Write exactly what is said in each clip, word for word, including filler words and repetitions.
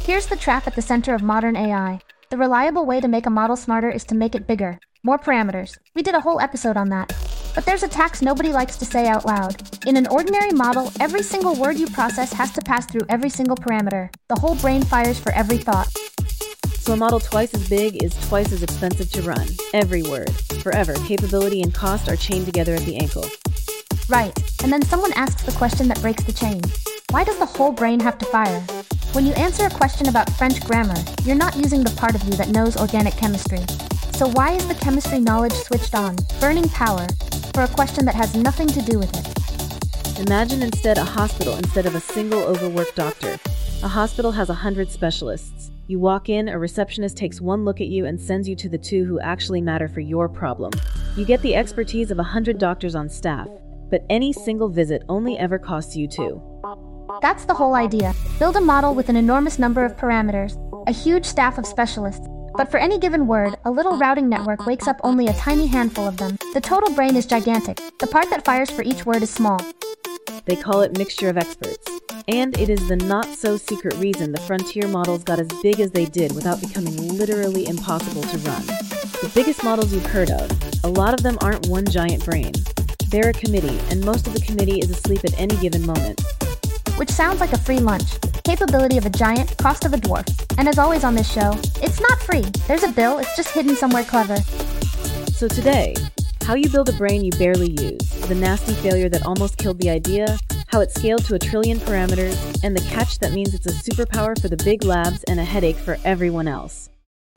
Here's the trap at the center of modern A I. The reliable way to make a model smarter is to make it bigger. More parameters. We did a whole episode on that. But there's a tax nobody likes to say out loud. In an ordinary model, every single word you process has to pass through every single parameter. The whole brain fires for every thought. So a model twice as big is twice as expensive to run. Every word, forever, capability and cost are chained together at the ankle. Right, and then someone asks the question that breaks the chain. Why does the whole brain have to fire? When you answer a question about French grammar, you're not using the part of you that knows organic chemistry. So why is the chemistry knowledge switched on, burning power, for a question that has nothing to do with it? Imagine instead a hospital instead of a single overworked doctor. A hospital has a hundred specialists. You walk in, a receptionist takes one look at you and sends you to the two who actually matter for your problem. You get the expertise of a hundred doctors on staff, but any single visit only ever costs you two. That's the whole idea. Build a model with an enormous number of parameters, a huge staff of specialists. But for any given word, a little routing network wakes up only a tiny handful of them. The total brain is gigantic. The part that fires for each word is small. They call it mixture of experts. And it is the not-so-secret reason the frontier models got as big as they did without becoming literally impossible to run. The biggest models you've heard of, a lot of them aren't one giant brain. They're a committee, and most of the committee is asleep at any given moment. Which sounds like a free lunch. Capability of a giant, cost of a dwarf. And as always on this show, it's not free. There's a bill, it's just hidden somewhere clever. So today, how you build a brain you barely use, the nasty failure that almost killed the idea, how it scaled to a trillion parameters, and the catch that means it's a superpower for the big labs and a headache for everyone else.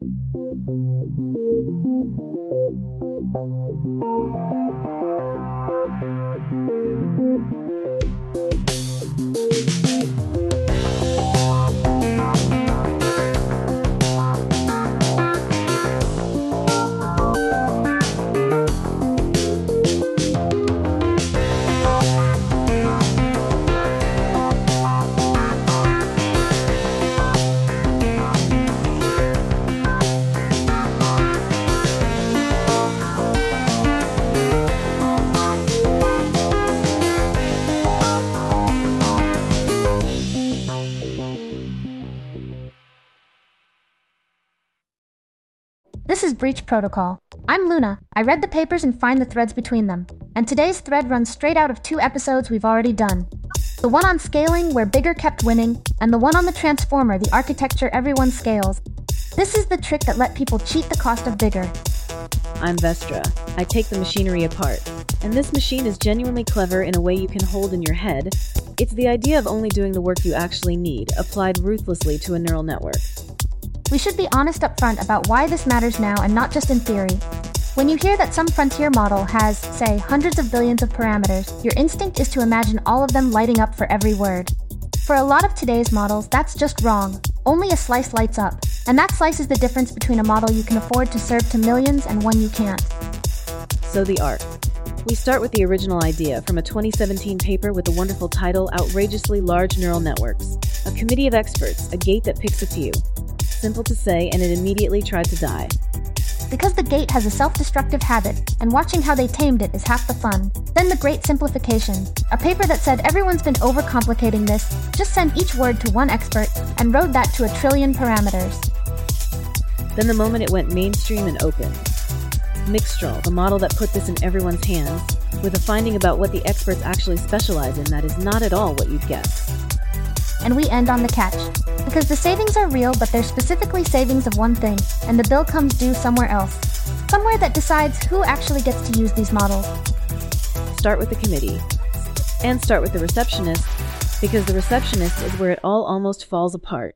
This is Breach Protocol. I'm Luna. I read the papers and find the threads between them. And today's thread runs straight out of two episodes we've already done. The one on scaling, where bigger kept winning, and the one on the transformer, the architecture everyone scales. This is the trick that let people cheat the cost of bigger. I'm Vestra. I take the machinery apart. And this machine is genuinely clever in a way you can hold in your head. It's the idea of only doing the work you actually need, applied ruthlessly to a neural network. We should be honest up front about why this matters now and not just in theory. When you hear that some frontier model has, say, hundreds of billions of parameters, your instinct is to imagine all of them lighting up for every word. For a lot of today's models, that's just wrong. Only a slice lights up, and that slice is the difference between a model you can afford to serve to millions and one you can't. So the arc. We start with the original idea from a twenty seventeen paper with the wonderful title, Outrageously Large Neural Networks. A committee of experts, a gate that picks a few. Simple to say, and it immediately tried to die. Because the gate has a self-destructive habit, and watching how they tamed it is half the fun. Then the great simplification. A paper that said everyone's been overcomplicating this, just send each word to one expert, and rode that to a trillion parameters. Then the moment it went mainstream and open. Mixtral, the model that put this in everyone's hands, with a finding about what the experts actually specialize in that is not at all what you'd guess. And we end on the catch. Because the savings are real, but they're specifically savings of one thing, and the bill comes due somewhere else. Somewhere that decides who actually gets to use these models. Start with the committee. And start with the receptionist, because the receptionist is where it all almost falls apart.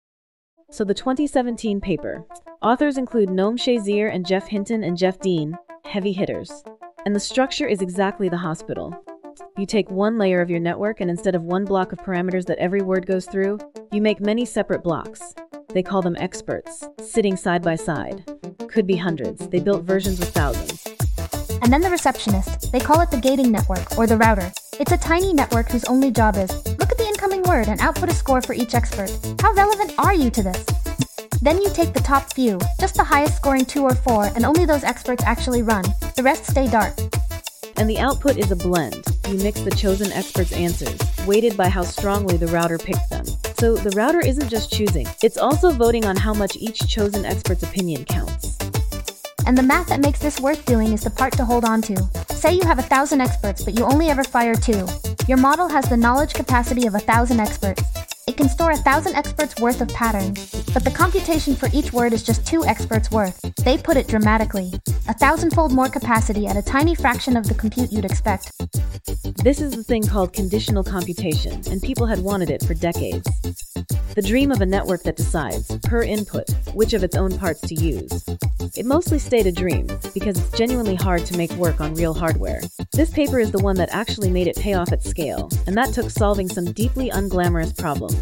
So the twenty seventeen paper. Authors include Noam Shazier and Jeff Hinton and Jeff Dean, heavy hitters. And the structure is exactly the hospital. You take one layer of your network, and instead of one block of parameters that every word goes through, you make many separate blocks. They call them experts, sitting side by side. Could be hundreds. They built versions with thousands. And then the receptionist. They call it the gating network, or the router. It's a tiny network whose only job is, look at the incoming word and output a score for each expert. How relevant are you to this? Then you take the top few, just the highest scoring two or four, and only those experts actually run. The rest stay dark. And the output is a blend. You mix the chosen experts' answers, weighted by how strongly the router picked them. So the router isn't just choosing, it's also voting on how much each chosen expert's opinion counts. And the math that makes this worth doing is the part to hold on to. Say you have a thousand experts, but you only ever fire two. Your model has the knowledge capacity of a thousand experts. It can store a thousand experts worth of patterns, but the computation for each word is just two experts worth. They put it dramatically. A thousandfold more capacity at a tiny fraction of the compute you'd expect. This is the thing called conditional computation, and people had wanted it for decades. The dream of a network that decides, per input, which of its own parts to use. It mostly stayed a dream, because it's genuinely hard to make work on real hardware. This paper is the one that actually made it pay off at scale, and that took solving some deeply unglamorous problems.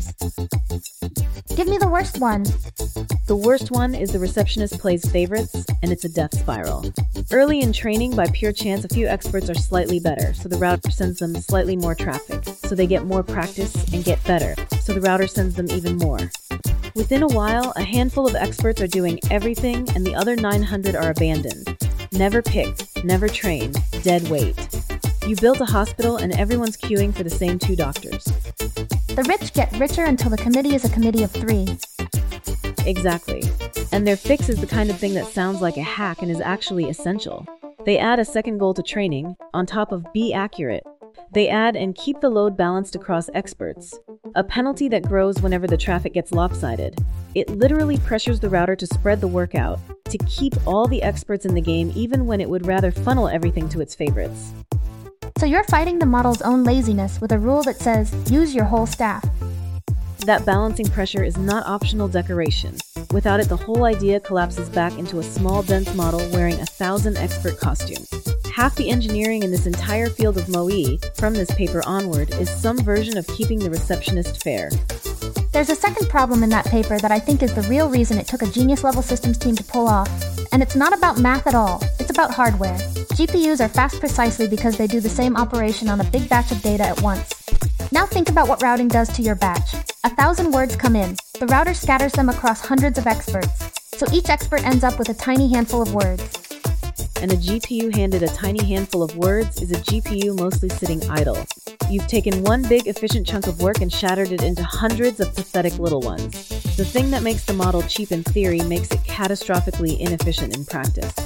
Give me the worst one. The worst one is the receptionist plays favorites, and it's a death spiral. Early in training, by pure chance, a few experts are slightly better, so the router sends them slightly more traffic, so they get more practice and get better, so the router sends them even more. Within a while, a handful of experts are doing everything, and the other nine hundred are abandoned. Never picked, never trained, dead weight. You built a hospital and everyone's queuing for the same two doctors. The rich get richer until the committee is a committee of three. Exactly. And their fix is the kind of thing that sounds like a hack and is actually essential. They add a second goal to training, on top of be accurate. They add and keep the load balanced across experts. A penalty that grows whenever the traffic gets lopsided. It literally pressures the router to spread the work out, to keep all the experts in the game even when it would rather funnel everything to its favorites. So you're fighting the model's own laziness with a rule that says, use your whole staff. That balancing pressure is not optional decoration. Without it, the whole idea collapses back into a small, dense model wearing a thousand expert costumes. Half the engineering in this entire field of M O E, from this paper onward, is some version of keeping the receptionist fair. There's a second problem in that paper that I think is the real reason it took a genius-level systems team to pull off. And it's not about math at all, it's about hardware. G P Us are fast precisely because they do the same operation on a big batch of data at once. Now think about what routing does to your batch. A thousand words come in. The router scatters them across hundreds of experts. So each expert ends up with a tiny handful of words. And a G P U handed a tiny handful of words is a G P U mostly sitting idle. You've taken one big efficient chunk of work and shattered it into hundreds of pathetic little ones. The thing that makes the model cheap in theory makes it catastrophically inefficient in practice.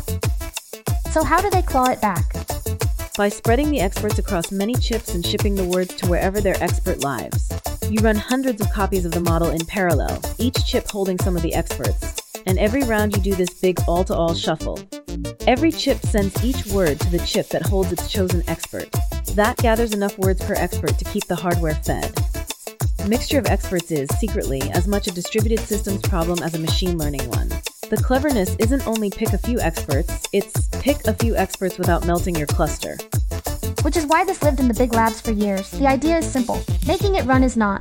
So how do they claw it back? By spreading the experts across many chips and shipping the words to wherever their expert lives. You run hundreds of copies of the model in parallel, each chip holding some of the experts. And every round you do this big all-to-all shuffle. Every chip sends each word to the chip that holds its chosen expert. That gathers enough words per expert to keep the hardware fed. Mixture of experts is, secretly, as much a distributed systems problem as a machine learning one. The cleverness isn't only pick a few experts, it's pick a few experts without melting your cluster. Which is why this lived in the big labs for years. The idea is simple. Making it run is not.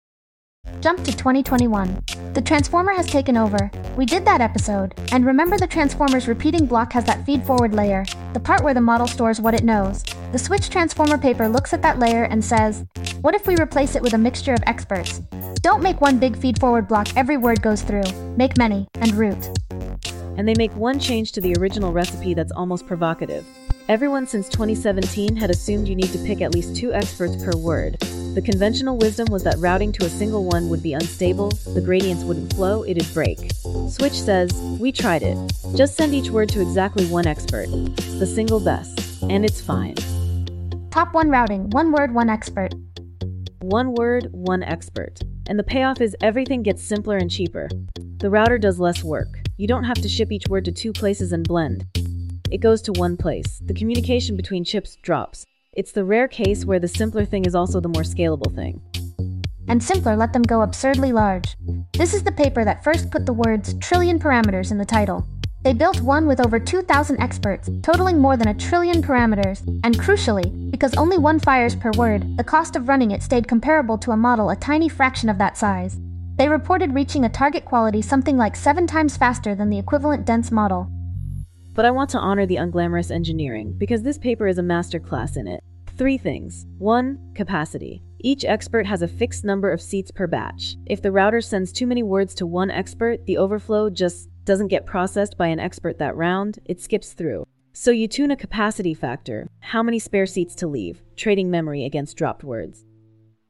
Jump to twenty twenty-one. The transformer has taken over. We did that episode. And remember, the transformer's repeating block has that feed-forward layer, the part where the model stores what it knows. The switch transformer paper looks at that layer and says, what if we replace it with a mixture of experts? Don't make one big feed-forward block every word goes through. Make many, and root. And they make one change to the original recipe that's almost provocative. Everyone since twenty seventeen had assumed you need to pick at least two experts per word. The conventional wisdom was that routing to a single one would be unstable, the gradients wouldn't flow, it'd break. Switch says, we tried it. Just send each word to exactly one expert. The single best. And it's fine. Top one routing, one word, one expert. One word, one expert. And the payoff is everything gets simpler and cheaper. The router does less work. You don't have to ship each word to two places and blend. It goes to one place. The communication between chips drops. It's the rare case where the simpler thing is also the more scalable thing. And simpler let them go absurdly large. This is the paper that first put the words trillion parameters in the title. They built one with over two thousand experts, totaling more than a trillion parameters, and crucially, because only one fires per word, the cost of running it stayed comparable to a model a tiny fraction of that size. They reported reaching a target quality something like seven times faster than the equivalent dense model. But I want to honor the unglamorous engineering, because this paper is a masterclass in it. Three things. One, capacity. Each expert has a fixed number of seats per batch. If the router sends too many words to one expert, the overflow just doesn't get processed by an expert that round, it skips through. So you tune a capacity factor, how many spare seats to leave, trading memory against dropped words.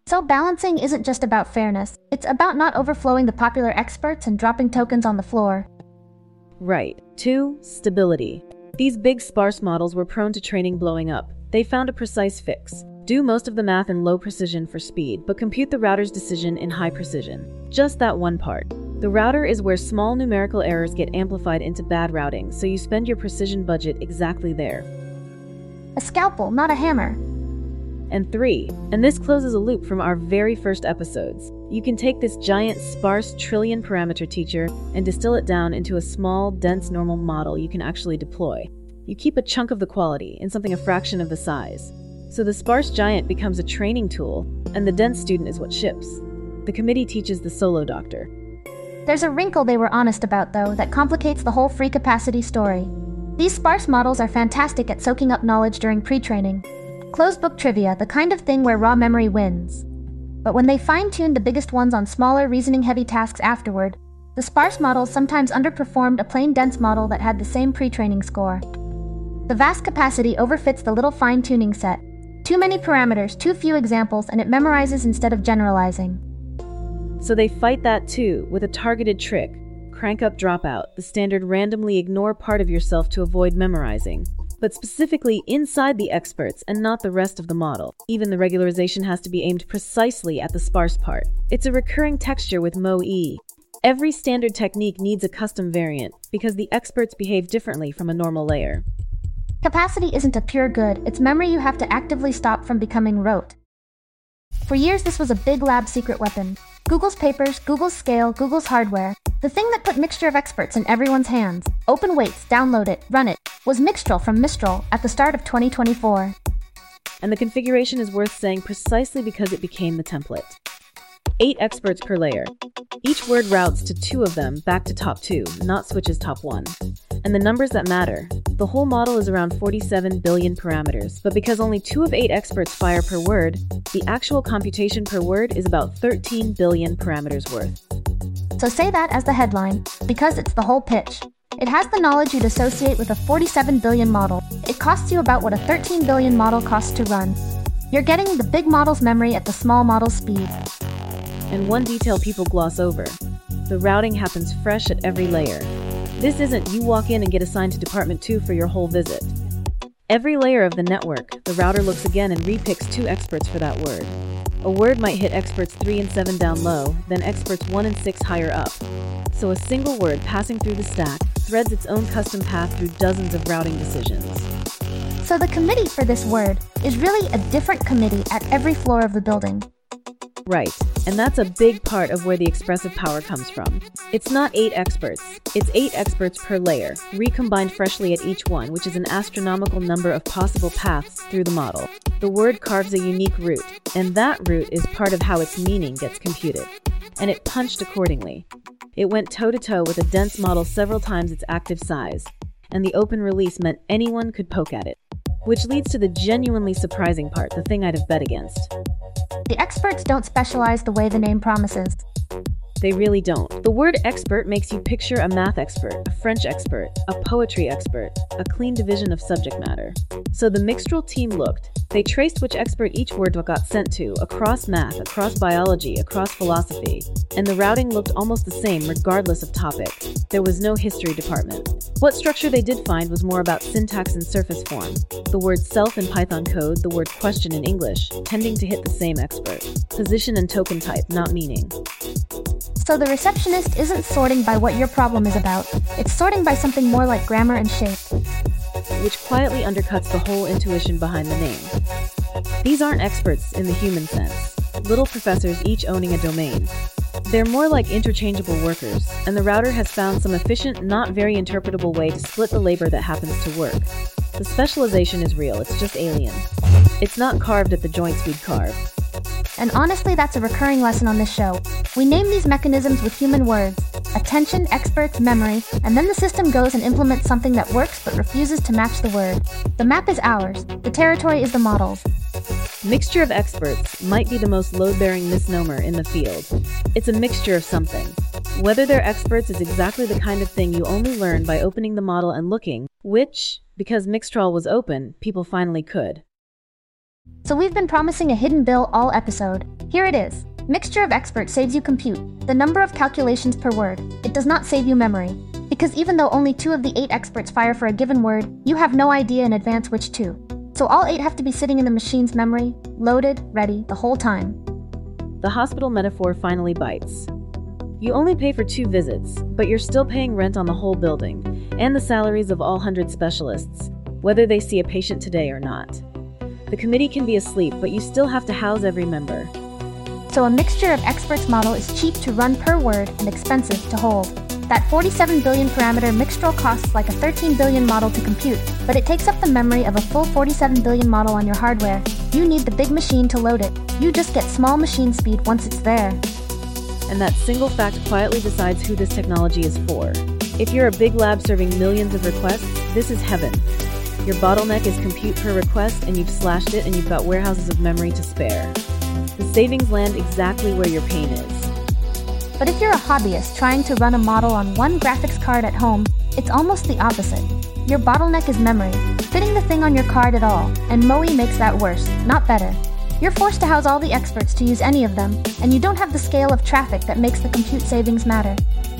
So balancing isn't just about fairness, it's about not overflowing the popular experts and dropping tokens on the floor. Right. Two, stability. These big sparse models were prone to training blowing up. They found a precise fix. Do most of the math in low precision for speed, but compute the router's decision in high precision. Just that one part. The router is where small numerical errors get amplified into bad routing, so you spend your precision budget exactly there. A scalpel, not a hammer. And three, and this closes a loop from our very first episodes. You can take this giant, sparse, trillion parameter teacher and distill it down into a small, dense, normal model you can actually deploy. You keep a chunk of the quality in something a fraction of the size. So the sparse giant becomes a training tool, and the dense student is what ships. The committee teaches the solo doctor. There's a wrinkle they were honest about, though, that complicates the whole free capacity story. These sparse models are fantastic at soaking up knowledge during pre-training. Closed book trivia, the kind of thing where raw memory wins. But when they fine-tuned the biggest ones on smaller, reasoning-heavy tasks afterward, the sparse models sometimes underperformed a plain dense model that had the same pre-training score. The vast capacity overfits the little fine-tuning set. Too many parameters, too few examples, and it memorizes instead of generalizing. So they fight that too, with a targeted trick. Crank up dropout, the standard randomly ignore part of yourself to avoid memorizing. But specifically inside the experts and not the rest of the model. Even the regularization has to be aimed precisely at the sparse part. It's a recurring texture with M O E. Every standard technique needs a custom variant, because the experts behave differently from a normal layer. Capacity isn't a pure good, it's memory you have to actively stop from becoming rote. For years this was a big lab secret weapon. Google's papers, Google's scale, Google's hardware. The thing that put Mixture of Experts in everyone's hands. Open weights, download it, run it. Was Mixtral from Mistral at the start of twenty twenty-four. And the configuration is worth saying precisely because it became the template. Eight experts per layer. Each word routes to two of them back to top two, not switches top one. And the numbers that matter. The whole model is around forty-seven billion parameters, but because only two of eight experts fire per word, the actual computation per word is about thirteen billion parameters worth. So say that as the headline, because it's the whole pitch. It has the knowledge you'd associate with a forty-seven billion model. It costs you about what a thirteen billion model costs to run. You're getting the big model's memory at the small model's speed. And one detail people gloss over. The routing happens fresh at every layer. This isn't you walk in and get assigned to Department two for your whole visit. Every layer of the network, the router looks again and repicks two experts for that word. A word might hit experts three and seven down low, then experts one and six higher up. So a single word passing through the stack threads its own custom path through dozens of routing decisions. So the committee for this word is really a different committee at every floor of the building. Right, and that's a big part of where the expressive power comes from. It's not eight experts, it's eight experts per layer, recombined freshly at each one, which is an astronomical number of possible paths through the model. The word carves a unique route, and that route is part of how its meaning gets computed. And it punched accordingly. It went toe-to-toe with a dense model several times its active size, and the open release meant anyone could poke at it. Which leads to the genuinely surprising part, the thing I'd have bet against. The experts don't specialize the way the name promises. They really don't. The word expert makes you picture a math expert, a French expert, a poetry expert, a clean division of subject matter. So the Mixtral team looked. They traced which expert each word got sent to, across math, across biology, across philosophy. And the routing looked almost the same regardless of topic. There was no history department. What structure they did find was more about syntax and surface form. The word self in Python code, the word question in English, tending to hit the same expert. Position and token type, not meaning. So the receptionist isn't sorting by what your problem is about. It's sorting by something more like grammar and shape. Which quietly undercuts the whole intuition behind the name. These aren't experts in the human sense. Little professors each owning a domain. They're more like interchangeable workers, and the router has found some efficient, not very interpretable way to split the labor that happens to work. The specialization is real, it's just alien. It's not carved at the joints we'd carve. And honestly, that's a recurring lesson on this show. We name these mechanisms with human words. Attention, experts, memory, and then the system goes and implements something that works but refuses to match the word. The map is ours. The territory is the model's. Mixture of experts might be the most load-bearing misnomer in the field. It's a mixture of something. Whether they're experts is exactly the kind of thing you only learn by opening the model and looking, which, because Mixtral was open, people finally could. So we've been promising a hidden bill all episode. Here it is. Mixture of Experts saves you compute, the number of calculations per word. It does not save you memory. Because even though only two of the eight experts fire for a given word, you have no idea in advance which two. So all eight have to be sitting in the machine's memory, loaded, ready, the whole time. The hospital metaphor finally bites. You only pay for two visits, but you're still paying rent on the whole building, and the salaries of all hundred specialists, whether they see a patient today or not. The committee can be asleep, but you still have to house every member. So a mixture of experts model is cheap to run per word and expensive to hold. That forty-seven billion parameter mixtral costs like a thirteen billion model to compute, but it takes up the memory of a full forty-seven billion model on your hardware. You need the big machine to load it. You just get small machine speed once it's there. And that single fact quietly decides who this technology is for. If you're a big lab serving millions of requests, this is heaven. Your bottleneck is compute per request, and you've slashed it, and you've got warehouses of memory to spare. The savings land exactly where your pain is. But if you're a hobbyist trying to run a model on one graphics card at home, it's almost the opposite. Your bottleneck is memory, fitting the thing on your card at all, and M O E makes that worse, not better. You're forced to house all the experts to use any of them, and you don't have the scale of traffic that makes the compute savings matter.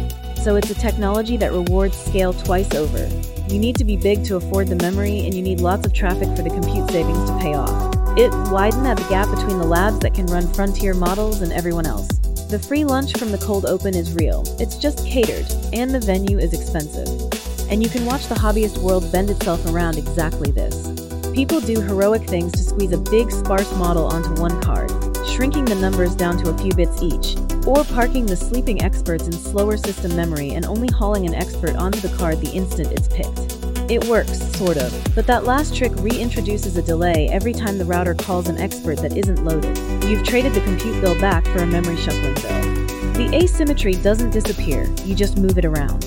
So it's a technology that rewards scale twice over. You need to be big to afford the memory, and you need lots of traffic for the compute savings to pay off. It widened the gap between the labs that can run frontier models and everyone else. The free lunch from the cold open is real. It's just catered, and the venue is expensive. And you can watch the hobbyist world bend itself around exactly this. People do heroic things to squeeze a big, sparse model onto one card, shrinking the numbers down to a few bits each, or parking the sleeping experts in slower system memory and only hauling an expert onto the card the instant it's picked. It works, sort of, but that last trick reintroduces a delay every time the router calls an expert that isn't loaded. You've traded the compute bill back for a memory shuffling bill. The asymmetry doesn't disappear, you just move it around.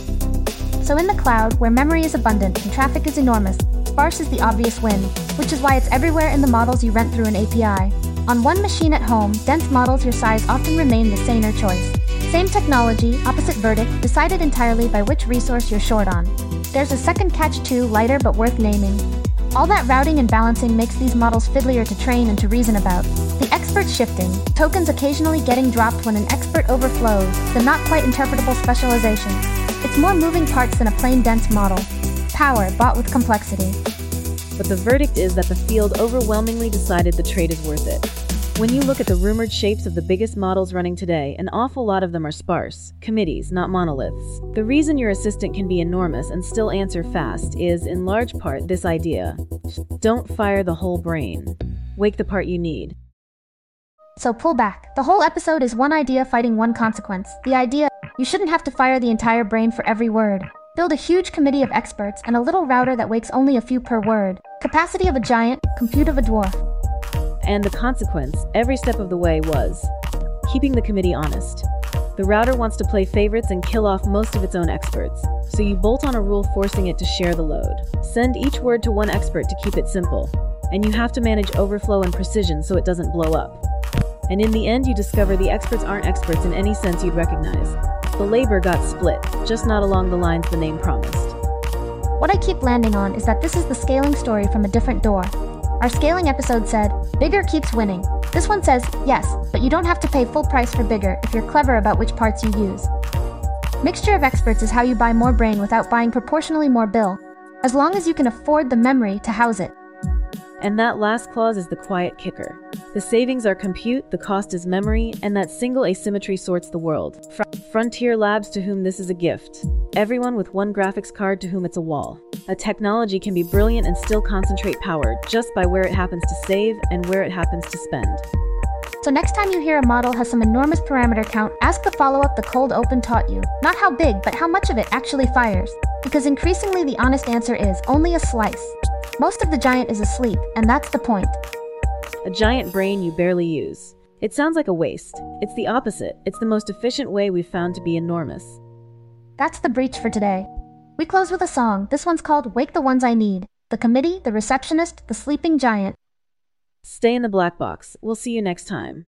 So in the cloud, where memory is abundant and traffic is enormous, sparse is the obvious win, which is why it's everywhere in the models you rent through an A P I. On one machine at home, dense models your size often remain the saner choice. Same technology, opposite verdict, decided entirely by which resource you're short on. There's a second catch too, lighter but worth naming. All that routing and balancing makes these models fiddlier to train and to reason about. The expert shifting, tokens occasionally getting dropped when an expert overflows, the not quite interpretable specialization. It's more moving parts than a plain dense model. Power bought with complexity. But the verdict is that the field overwhelmingly decided the trade is worth it. When you look at the rumored shapes of the biggest models running today, an awful lot of them are sparse, committees, not monoliths. The reason your assistant can be enormous and still answer fast is, in large part, this idea. Don't fire the whole brain. Wake the part you need. So pull back. The whole episode is one idea fighting one consequence. The idea, you shouldn't have to fire the entire brain for every word. Build a huge committee of experts and a little router that wakes only a few per word. Capacity of a giant, compute of a dwarf. And the consequence, every step of the way, was keeping the committee honest. The router wants to play favorites and kill off most of its own experts, so you bolt on a rule forcing it to share the load. Send each word to one expert to keep it simple, and you have to manage overflow and precision so it doesn't blow up. And in the end, you discover the experts aren't experts in any sense you'd recognize. The labor got split, just not along the lines the name promised. What I keep landing on is that this is the scaling story from a different door. Our scaling episode said, bigger keeps winning. This one says, yes, but you don't have to pay full price for bigger if you're clever about which parts you use. Mixture of experts is how you buy more brain without buying proportionally more bill, as long as you can afford the memory to house it. And that last clause is the quiet kicker. The savings are compute, the cost is memory, and that single asymmetry sorts the world. Fr- Frontier labs to whom this is a gift. Everyone with one graphics card to whom it's a wall. A technology can be brilliant and still concentrate power just by where it happens to save and where it happens to spend. So next time you hear a model has some enormous parameter count, ask the follow-up the cold open taught you. Not how big, but how much of it actually fires. Because increasingly the honest answer is only a slice. Most of the giant is asleep, and that's the point. A giant brain you barely use. It sounds like a waste. It's the opposite. It's the most efficient way we've found to be enormous. That's the breach for today. We close with a song. This one's called Wake the Ones I Need. The committee, the receptionist, the sleeping giant. Stay in the black box. We'll see you next time.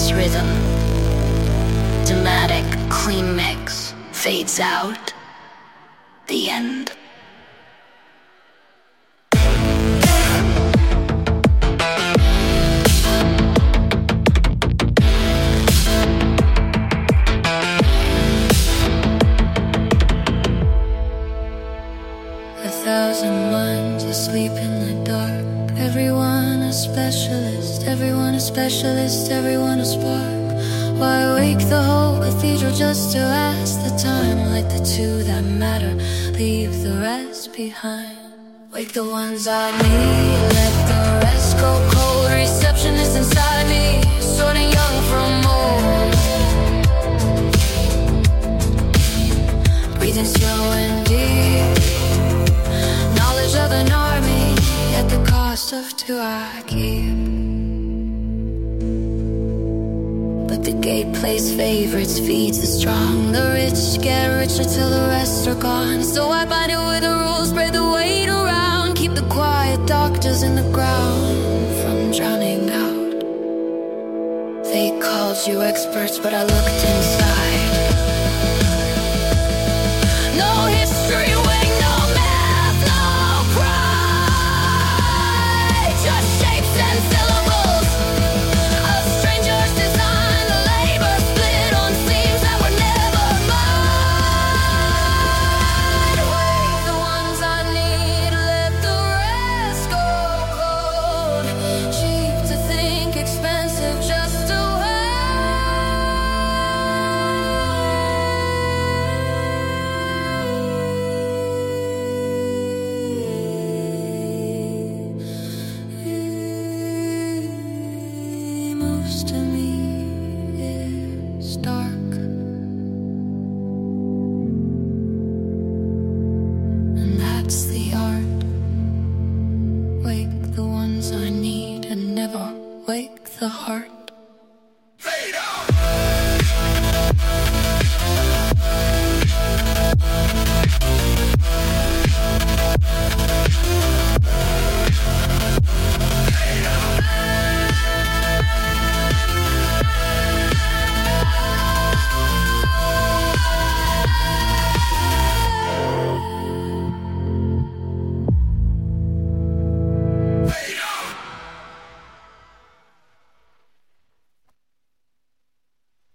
bass rhythm. Dramatic, clean mix. Fades out. The end. A thousand minds asleep in the dark. Everyone a specialist, everyone a specialist, everyone a spark. Why wake the whole cathedral just to ask the time? Like the two that matter, leave the rest behind. Wake the ones I need, let the rest go cold. Receptionist inside me, sorting young from old. Breathing slow and deep. Knowledge of an army at the cost of two I keep. But the gate plays favorites, feeds the strong. The rich get richer till the rest are gone. So I bind it with the rules, spread the weight around. Keep the quiet doctors in the ground from drowning out. They called you experts, but I looked inside.